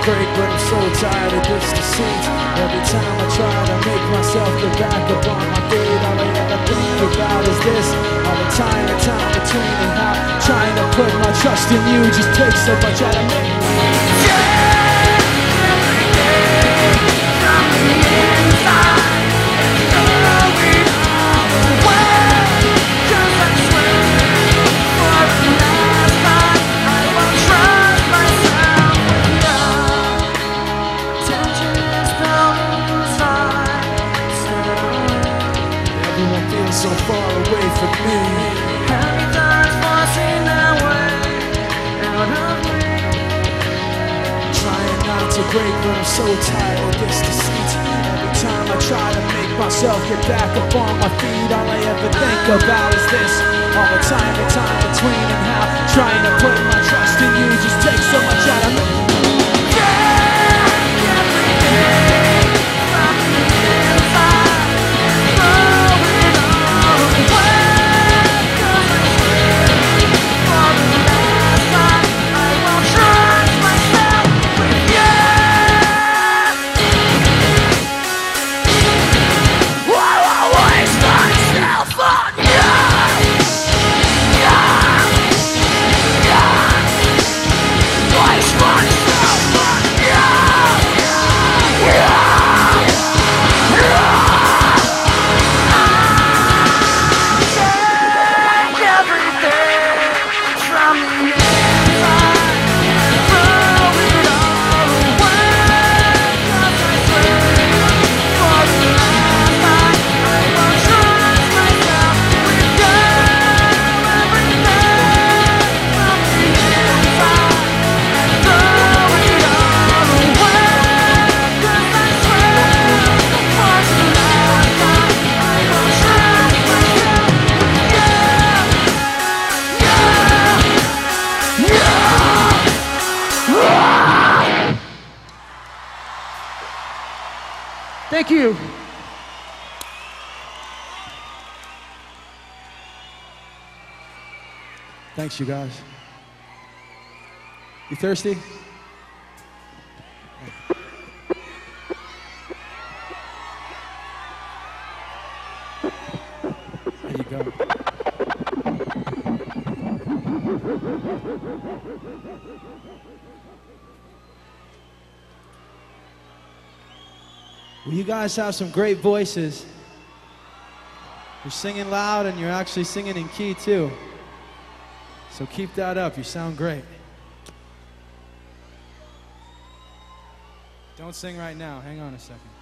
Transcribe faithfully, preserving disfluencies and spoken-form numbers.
break, but I'm so tired of this deceit. Every time I try to make myself get back up on my feet, all I ever think about is this. All the time and time between and how trying to put my trust in you just takes so much out of me. Yeah, every day from the inside. So far away from me. Every time's forcing their way out of me. Trying not to break, but I'm so tired of this deceit. Every time I try to make myself get back up on my feet, all I ever think about is this. All the time and time between and how trying to put my trust in you just takes so much out of me. Yeah, every day from the inside. Thank you. Thanks, you guys. You thirsty? There you go. Well, you guys have some great voices. You're singing loud and you're actually singing in key too. So keep that up, you sound great. Don't sing right now, hang on a second.